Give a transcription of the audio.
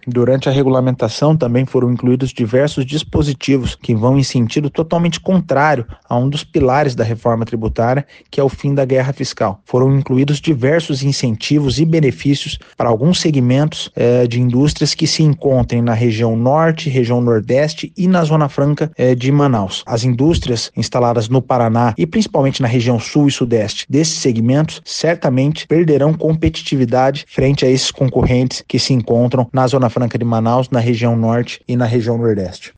Durante a regulamentação também foram incluídos diversos dispositivos que vão em sentido totalmente contrário a um dos pilares da reforma tributária, que é o fim da guerra fiscal. Foram incluídos diversos incentivos e benefícios para alguns segmentos de indústrias que se encontrem na região norte, região nordeste e na Zona Franca de Manaus. As indústrias instaladas no Paraná e principalmente na região sul e sudeste desses segmentos certamente perderão competitividade frente a esses concorrentes que se encontram na Zona Franca de Manaus, na região norte e na região nordeste.